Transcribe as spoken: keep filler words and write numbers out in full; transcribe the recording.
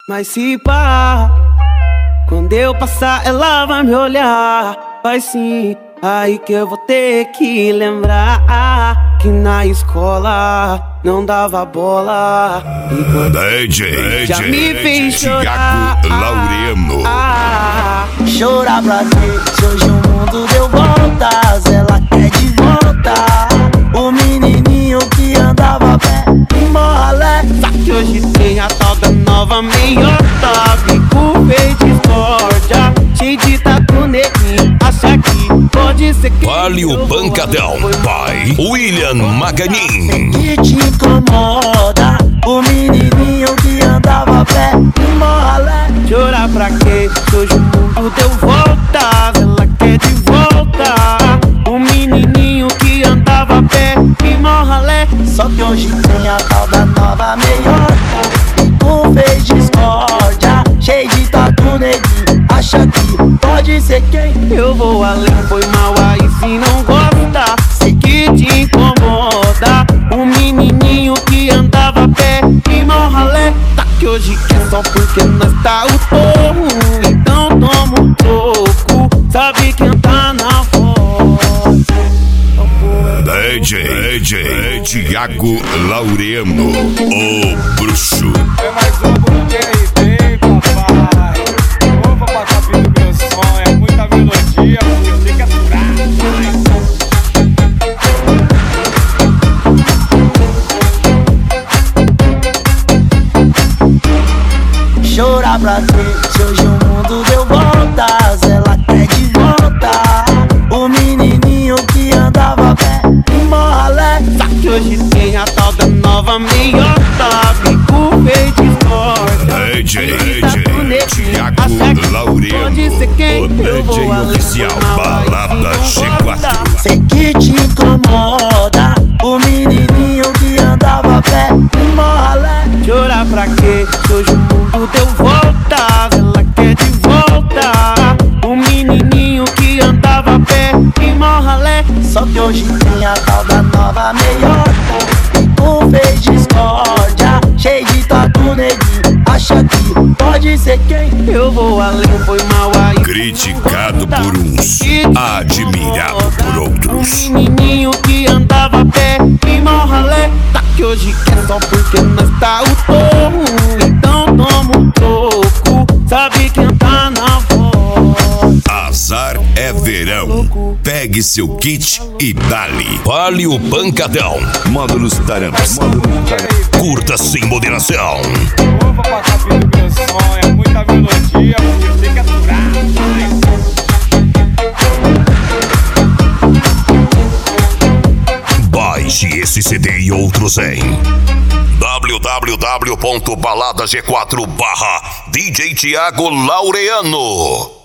Mas se pá, quando eu passar ela vai me olhar. Vai sim, aí que eu vou ter que lembrar que na escola não dava bola. E quando D J, já D J, me fez chorar. Thiago Laureano. Ah, Chorar pra quê? Se hoje o mundo deu voltas, ela quer de volta o menininho que andava a pé em Morralé. só que hoje tem a tal da nova meiota, bico verde discórdia, cheio de tatu neguinho, acha que pode ser que Vale o pancadão, pai William Maganin. Que te incomoda o menininho que andava a pé em Morralé. chorar pra quê? Se hoje o mundo deu voltas, ela quer de volta o menininho que andava a pé em Morralé. Só que hoje tem a tal da nova meiota, um fez discórdia, cheio de tatu neguinho, acha que pode ser quem? Eu vou além, foi mal aí se não gosta. Sei que te incomoda o menininho que andava a pé em Morralé. Tá que hoje quer só porque nós tá o torro, então toma um pouco, sabe quem tá na voz. D J, D J, Thiago Laureano, o bruxo. É mais um pro Q R T, papai. Opa, pra capir do meu som. É muita melodia, eu tenho que aturar. Chorar pra quê? Se hoje o mundo deu voltas, ela quer de volta o menininho que andava a pé em Morralé. Só que hoje tem a tal da nova meiota, bico verde discórdia, D J, cheio de D tatu J, neguinho, Thiago acha que Laureano, pode ser quem? o Eu D vou J além, oficial, foi mal aí se Balada não G gosta. quatro. Sei que te incomoda o menininho que andava a pé em Morralé. chorar pra quê? Se hoje o mundo deu voltas, ela quer de volta o menininho que andava a pé em Morralé. Só que hoje tem a tal da nova meiota, um fez discórdia, cheio de tatu neguinho, acha que pode ser quem? Eu vou além, foi mal aí. Criticado por uns, admirado por O outros. menininho que andava a pé em Morralé. Tá que hoje quer só porque nós tá o torro, então toma um troco, sabe quem tá na voz. Azar é verão. Pegue seu kit e dali. Vale o pancadão. Módulos Taramps. Curta sem moderação. Opa, pra capir do meu som. É muita melodia, eu tenho que aturar. Baixe esse C D e outros em w w w ponto balada g quatro barra D J Thiago Laureano.